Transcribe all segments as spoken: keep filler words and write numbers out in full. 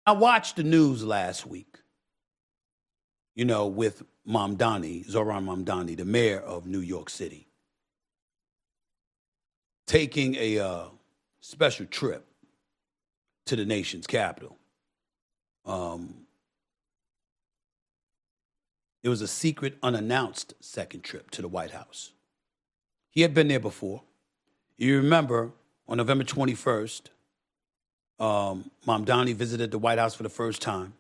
I watched the news last week, you know, with Mamdani, Zohran Mamdani, the mayor of New York City, taking a uh, special trip to the nation's capital. Um, it was a secret, unannounced second trip to the White House. He had been there before. You remember on November twenty-first, um, Mamdani visited the White House for the first time.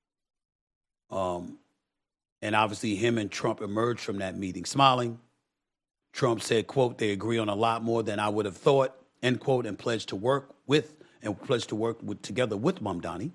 Um, and obviously him and Trump emerged from that meeting smiling. Trump said, quote, they agree on a lot more than I would have thought, end quote, and pledged to work with and pledged to work with, together with Mamdani.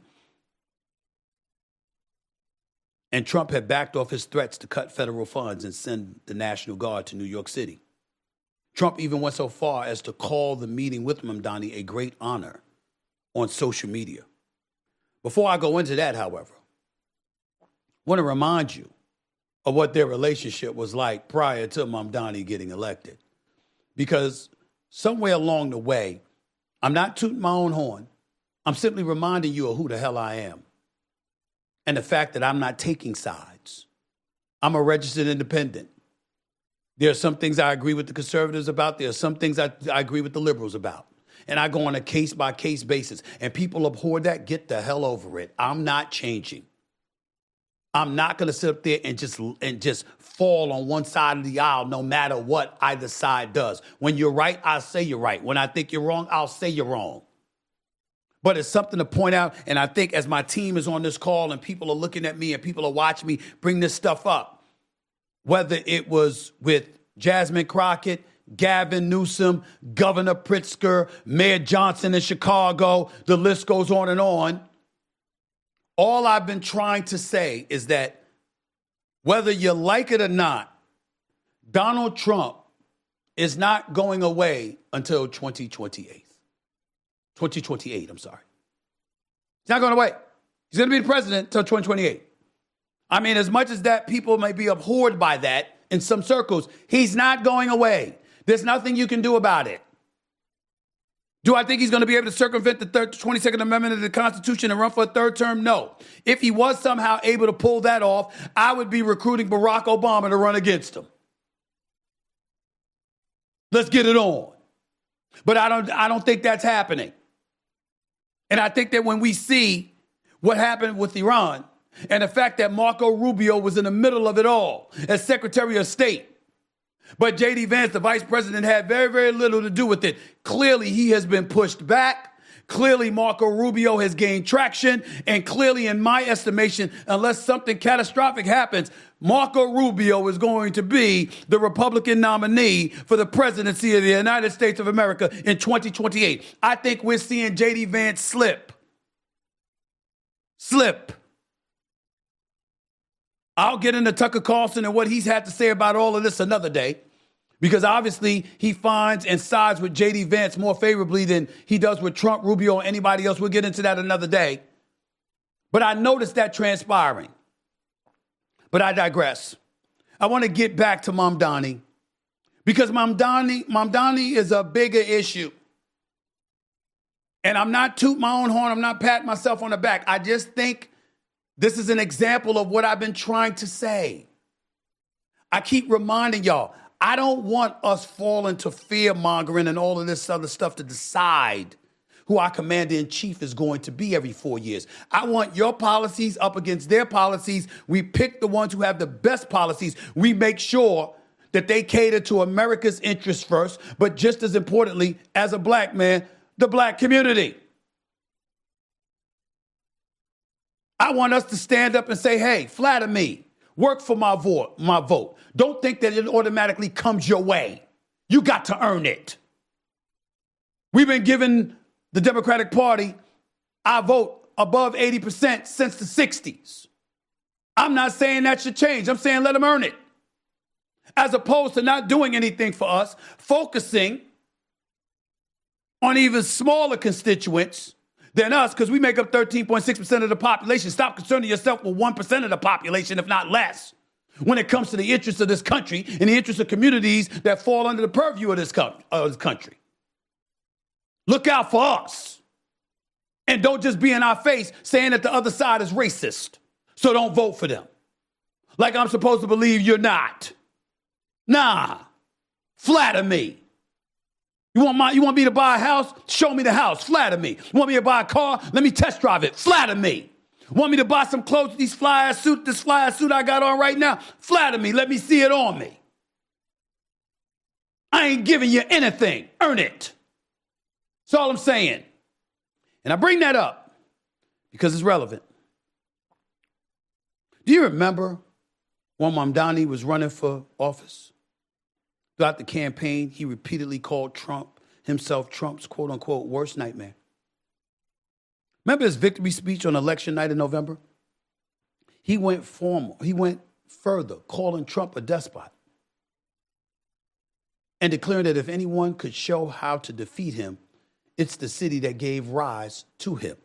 And Trump had backed off his threats to cut federal funds and send the National Guard to New York City. Trump even went so far as to call the meeting with Mamdani a great honor on social media. Before I go into that, however, I want to remind you of what their relationship was like prior to Mamdani getting elected. Because somewhere along the way, I'm not tooting my own horn. I'm simply reminding you of who the hell I am. And the fact that I'm not taking sides. I'm a registered independent. There are some things I agree with the conservatives about. There are some things I, I agree with the liberals about. And I go on a case-by-case basis. And people abhor that. Get the hell over it. I'm not changing. I'm not going to sit up there and just and just fall on one side of the aisle no matter what either side does. When you're right, I'll say you're right. When I think you're wrong, I'll say you're wrong. But it's something to point out. And I think as my team is on this call and people are looking at me and people are watching me bring this stuff up, whether it was with Jasmine Crockett, Gavin Newsom, Governor Pritzker, Mayor Johnson in Chicago, the list goes on and on. All I've been trying to say is that whether you like it or not, Donald Trump is not going away until twenty twenty-eight. twenty twenty-eight, I'm sorry. He's not going away. He's going to be the president until twenty twenty-eight. I mean, as much as that people may be abhorred by that in some circles, he's not going away. There's nothing you can do about it. Do I think he's going to be able to circumvent the third, twenty-second Amendment of the Constitution and run for a third term? No. If he was somehow able to pull that off, I would be recruiting Barack Obama to run against him. Let's get it on. But I don't, I don't think that's happening. And I think that when we see what happened with Iran and the fact that Marco Rubio was in the middle of it all as Secretary of State, but J D Vance, the vice president, had very, very little to do with it. Clearly, he has been pushed back. Clearly, Marco Rubio has gained traction. And clearly, in my estimation, unless something catastrophic happens, Marco Rubio is going to be the Republican nominee for the presidency of the United States of America in twenty twenty-eight. I think we're seeing J D Vance slip. Slip. I'll get into Tucker Carlson and what he's had to say about all of this another day, because obviously he finds and sides with J D Vance more favorably than he does with Trump, Rubio, or anybody else. We'll get into that another day. But I noticed that transpiring. But I digress. I want to get back to Mamdani, because Mamdani, Mamdani is a bigger issue. And I'm not tooting my own horn. I'm not patting myself on the back. I just think this is an example of what I've been trying to say. I keep reminding y'all, I don't want us falling to fear-mongering and all of this other stuff to decide who our commander-in-chief is going to be every four years. I want your policies up against their policies. We pick the ones who have the best policies. We make sure that they cater to America's interests first, but just as importantly, as a black man, the black community. I want us to stand up and say, hey, flatter me. Work for my vote, my vote. Don't think that it automatically comes your way. You got to earn it. We've been giving the Democratic Party our vote above eighty percent since the sixties. I'm not saying that should change. I'm saying let them earn it. As opposed to not doing anything for us, focusing on even smaller constituents than us, because we make up thirteen point six percent of the population. Stop concerning yourself with one percent of the population, if not less, when it comes to the interests of this country and the interests of communities that fall under the purview of this, co- of this country. Look out for us. And don't just be in our face saying that the other side is racist. So don't vote for them. Like I'm supposed to believe you're not. Nah. Flatter me. You want my, you want me to buy a house? Show me the house. Flatter me. You want me to buy a car? Let me test drive it. Flatter me. Want me to buy some clothes, these fly ass suit, this fly ass suit I got on right now? Flatter me. Let me see it on me. I ain't giving you anything. Earn it. That's all I'm saying. And I bring that up because it's relevant. Do you remember when Mamdani was running for office? Throughout the campaign, he repeatedly called Trump himself Trump's quote-unquote worst nightmare. Remember his victory speech on election night in November? He went formal. He went further, calling Trump a despot and declaring that if anyone could show how to defeat him, it's the city that gave rise to him.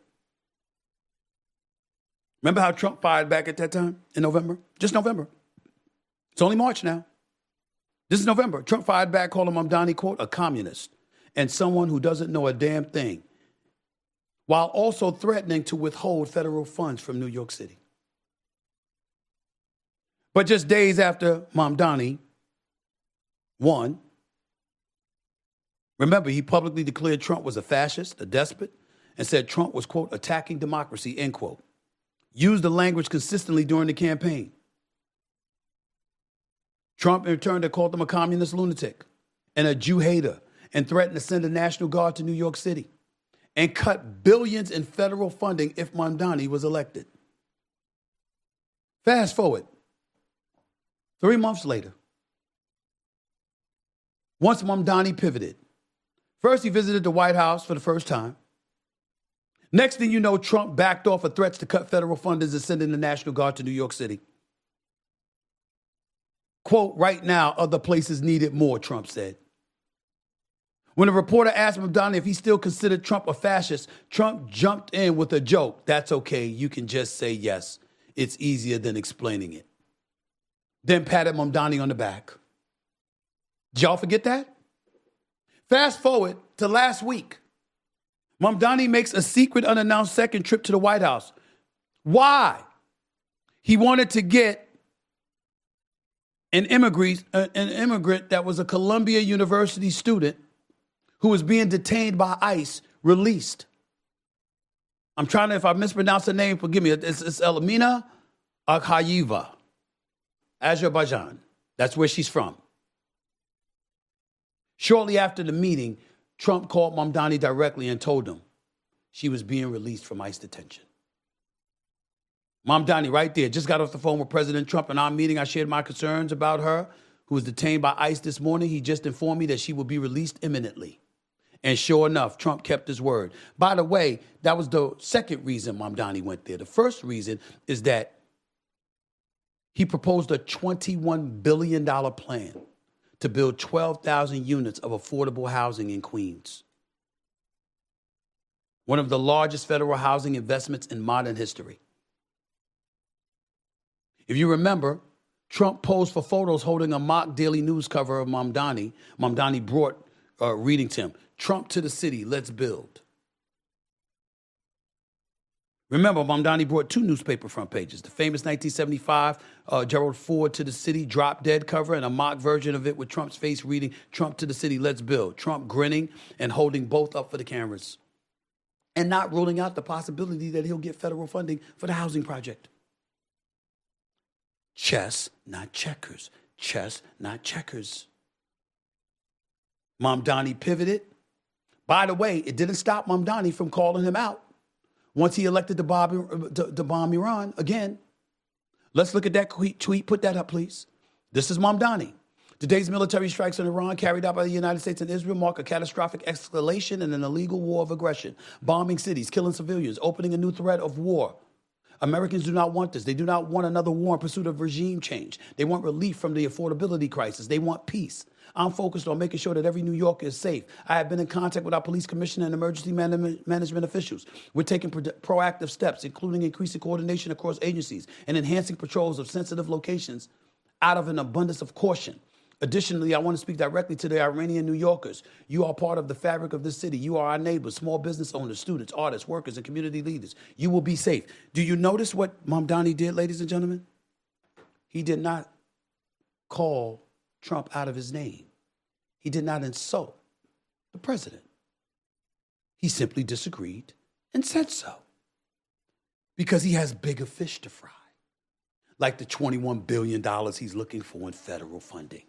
Remember how Trump fired back at that time in November? Just November. It's only March now. This is November. Trump fired back, calling Mamdani, quote, a communist and someone who doesn't know a damn thing, while also threatening to withhold federal funds from New York City. But just days after Mamdani won, remember, he publicly declared Trump was a fascist, a despot, and said Trump was, quote, attacking democracy, end quote. Used the language consistently during the campaign. Trump, in return, called him a communist lunatic and a Jew hater and threatened to send the National Guard to New York City and cut billions in federal funding if Mamdani was elected. Fast forward, three months later, once Mamdani pivoted, first he visited the White House for the first time. Next thing you know, Trump backed off of threats to cut federal funding and sending the National Guard to New York City. Quote, right now, other places need it more, Trump said. When a reporter asked Mamdani if he still considered Trump a fascist, Trump jumped in with a joke. That's okay. You can just say yes. It's easier than explaining it. Then patted Mamdani on the back. Did y'all forget that? Fast forward to last week. Mamdani makes a secret, unannounced second trip to the White House. Why? He wanted to get an immigrant, an immigrant that was a Columbia University student who was being detained by ICE, released. I'm trying to, if I mispronounce her name, forgive me. It's, it's Elmina Akhayeva, Azerbaijan. That's where she's from. Shortly after the meeting, Trump called Mamdani directly and told him she was being released from ICE detention. Mamdani right there just got off the phone with President Trump. In our meeting, I shared my concerns about her, who was detained by ICE this morning. He just informed me that she will be released imminently. And sure enough, Trump kept his word. By the way, that was the second reason Mamdani went there. The first reason is that he proposed a twenty-one billion dollars plan to build twelve thousand units of affordable housing in Queens. One of the largest federal housing investments in modern history. If you remember, Trump posed for photos holding a mock Daily News cover of Mamdani. Mamdani brought uh, reading to him, Trump to the city, let's build. Remember, Mamdani brought two newspaper front pages, the famous nineteen seventy-five uh, Gerald Ford to the city drop dead cover and a mock version of it with Trump's face reading, Trump to the city, let's build. Trump grinning and holding both up for the cameras and not ruling out the possibility that he'll get federal funding for the housing project. Chess, not checkers. Chess, not checkers. Mamdani pivoted. By the way, it didn't stop Mamdani from calling him out once he elected to, bomb, to, to bomb Iran again. Let's look at that tweet. Put that up, please. This is Mamdani. Today's military strikes on Iran carried out by the United States and Israel mark a catastrophic escalation in an illegal war of aggression, bombing cities, killing civilians, opening a new threat of war. Americans do not want this. They do not want another war in pursuit of regime change. They want relief from the affordability crisis. They want peace. I'm focused on making sure that every New Yorker is safe. I have been in contact with our police commissioner and emergency man- management officials. We're taking pro- proactive steps, including increasing coordination across agencies and enhancing patrols of sensitive locations out of an abundance of caution. Additionally, I want to speak directly to the Iranian New Yorkers. You are part of the fabric of this city. You are our neighbors, small business owners, students, artists, workers, and community leaders. You will be safe. Do you notice what Mamdani did, ladies and gentlemen? He did not call Trump out of his name. He did not insult the president. He simply disagreed and said so. Because he has bigger fish to fry, like the twenty-one billion dollars he's looking for in federal funding.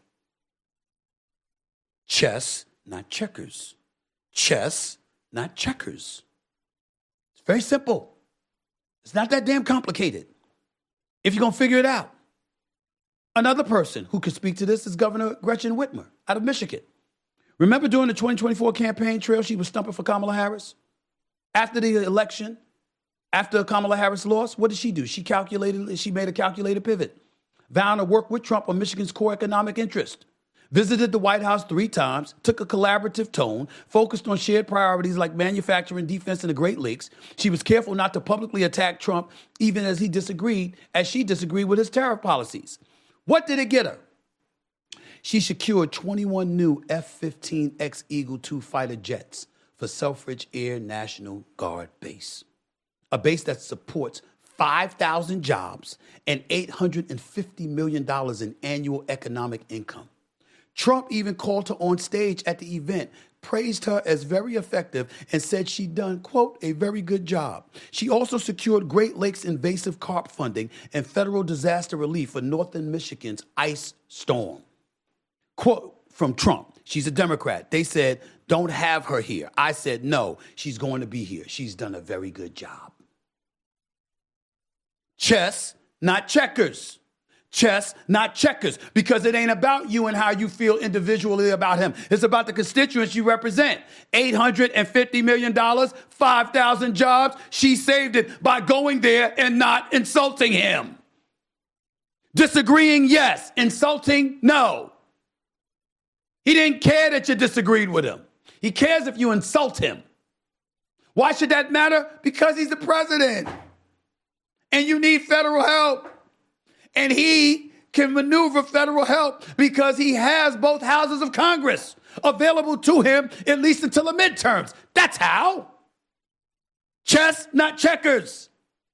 Chess, not checkers. Chess, not checkers. It's very simple. It's not that damn complicated if you're going to figure it out. Another person who could speak to this is Governor Gretchen Whitmer out of Michigan. Remember during the twenty twenty-four campaign trail, she was stumping for Kamala Harris? After the election, after Kamala Harris lost, what did she do? She calculated, she made a calculated pivot, vowing to work with Trump on Michigan's core economic interest. Visited the White House three times, took a collaborative tone, focused on shared priorities like manufacturing, defense, and the Great Lakes. She was careful not to publicly attack Trump, even as he disagreed, as she disagreed with his tariff policies. What did it get her? She secured twenty-one new F fifteen X Eagle two fighter jets for Selfridge Air National Guard Base, a base that supports five thousand jobs and eight hundred fifty million dollars in annual economic income. Trump even called her on stage at the event, praised her as very effective, and said she'd done, quote, a very good job. She also secured Great Lakes invasive carp funding and federal disaster relief for northern Michigan's ice storm. Quote from Trump, she's a Democrat. They said, don't have her here. I said, no, she's going to be here. She's done a very good job. Chess, not checkers. Chess, not checkers, because it ain't about you and how you feel individually about him. It's about the constituents you represent. eight hundred fifty million dollars, five thousand jobs. She saved it by going there and not insulting him. Disagreeing, yes. Insulting, no. He didn't care that you disagreed with him. He cares if you insult him. Why should that matter? Because he's the president. And you need federal help. And he can maneuver federal help because he has both houses of Congress available to him, at least until the midterms. That's how. Chess, not checkers.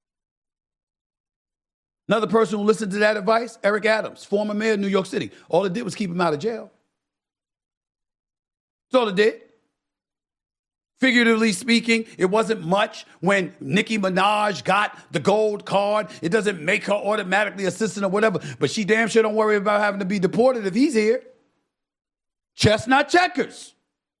Another person who listened to that advice, Eric Adams, former mayor of New York City. All it did was keep him out of jail. That's all it did. Figuratively speaking, it wasn't much when Nicki Minaj got the gold card. It doesn't make her automatically assistant or whatever, but she damn sure don't worry about having to be deported if he's here. Chess, not checkers.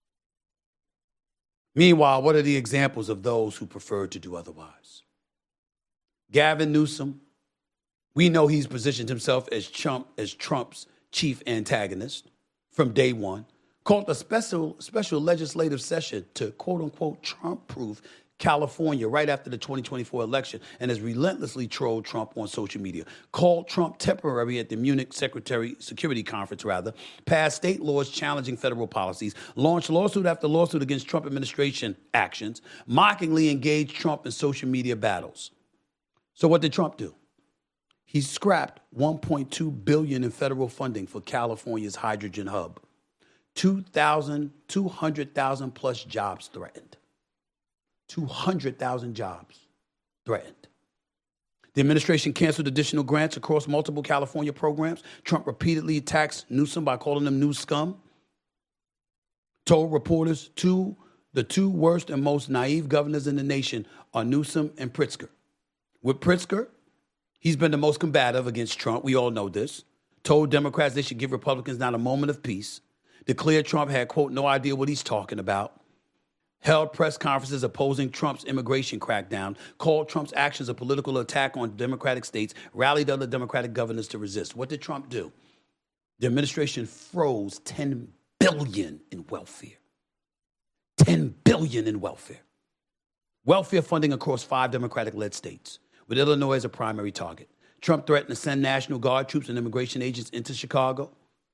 Meanwhile, what are the examples of those who prefer to do otherwise? Gavin Newsom, we know he's positioned himself as Trump, as Trump's chief antagonist from day one. Called a special special legislative session to, quote-unquote, Trump-proof California right after the twenty twenty-four election and has relentlessly trolled Trump on social media. Called Trump temporary at the Munich Secretary Security Conference, rather. Passed state laws challenging federal policies. Launched lawsuit after lawsuit against Trump administration actions. Mockingly engaged Trump in social media battles. So what did Trump do? He scrapped one point two billion dollars in federal funding for California's hydrogen hub. two thousand, two hundred thousand plus jobs threatened. two hundred thousand jobs threatened. The administration canceled additional grants across multiple California programs. Trump repeatedly attacks Newsom by calling them new scum. Told reporters two, the two worst and most naive governors in the nation are Newsom and Pritzker. With Pritzker, he's been the most combative against Trump. We all know this. Told Democrats they should give Republicans not a moment of peace. Declared Trump had, quote, no idea what he's talking about. Held press conferences opposing Trump's immigration crackdown. Called Trump's actions a political attack on Democratic states. Rallied other Democratic governors to resist. What did Trump do? The administration froze ten billion dollars in welfare. ten billion dollars in welfare. Welfare funding across five Democratic-led states, with Illinois as a primary target. Trump threatened to send National Guard troops and immigration agents into Chicago.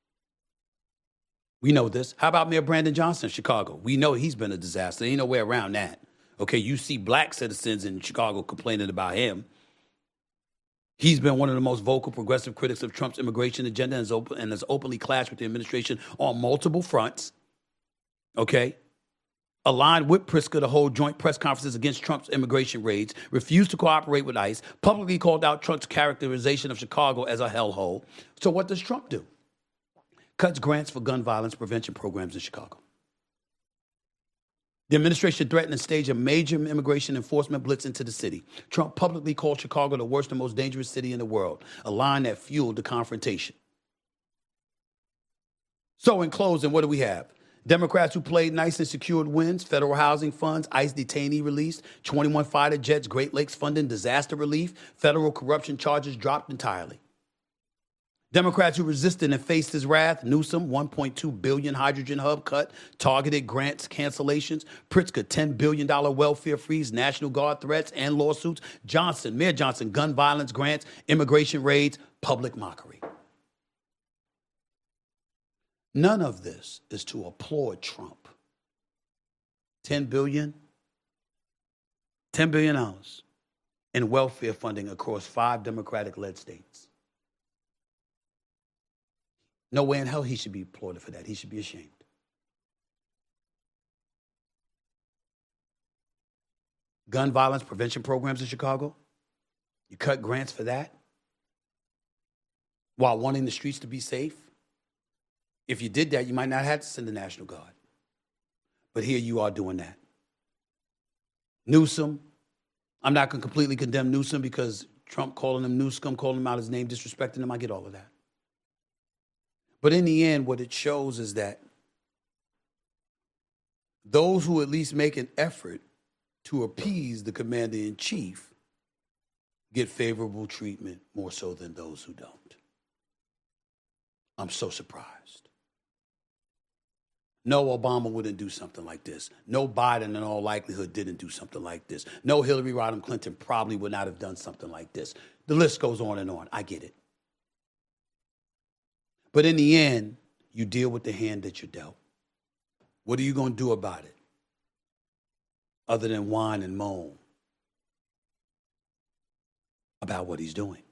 We know this. How about Mayor Brandon Johnson of Chicago? We know he's been a disaster. Ain't no way around that. Okay, you see black citizens in Chicago complaining about him. He's been one of the most vocal progressive critics of Trump's immigration agenda and has, open, and has openly clashed with the administration on multiple fronts. Okay? Aligned with Pritzker to hold joint press conferences against Trump's immigration raids, refused to cooperate with ICE, publicly called out Trump's characterization of Chicago as a hellhole. So what does Trump do? Cuts grants for gun violence prevention programs in Chicago. The administration threatened to stage a major immigration enforcement blitz into the city. Trump publicly called Chicago the worst and most dangerous city in the world, a line that fueled the confrontation. So in closing, what do we have? Democrats who played nice and secured wins, federal housing funds, ICE detainee released, twenty-one fighter jets, Great Lakes funding, disaster relief, federal corruption charges dropped entirely. Democrats who resisted and faced his wrath, Newsom, one point two billion dollars hydrogen hub cut, targeted grants cancellations, Pritzker, ten billion dollars welfare freeze, National Guard threats and lawsuits, Johnson, Mayor Johnson, gun violence grants, immigration raids, public mockery. None of this is to applaud Trump. ten billion dollars, ten billion dollars in welfare funding across five Democratic-led states. No way in hell he should be applauded for that. He should be ashamed. Gun violence prevention programs in Chicago, you cut grants for that while wanting the streets to be safe. If you did that, you might not have to send the National Guard. But here you are doing that. Newsom, I'm not going to completely condemn Newsom because Trump calling him Newsom, calling him out his name, disrespecting him, I get all of that. But in the end, what it shows is that those who at least make an effort to appease the commander-in-chief get favorable treatment more so than those who don't. I'm so surprised. No, Obama wouldn't do something like this. No, Biden in all likelihood didn't do something like this. No, Hillary Rodham Clinton probably would not have done something like this. The list goes on and on. I get it. But in the end, you deal with the hand that you're dealt. What are you going to do about it? Other than whine and moan about what he's doing.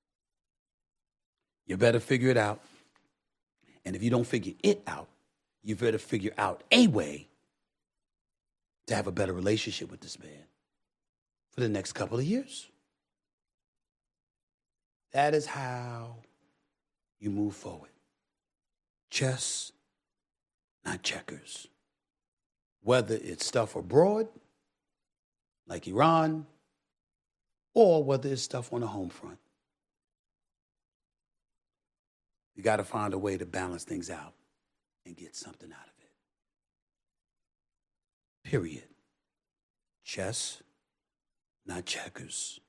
You better figure it out. And if you don't figure it out, you better figure out a way to have a better relationship with this man for the next couple of years. That is how you move forward. Chess, not checkers. Whether it's stuff abroad, like Iran, or whether it's stuff on the home front. You got to find a way to balance things out and get something out of it. Period. Chess, not checkers.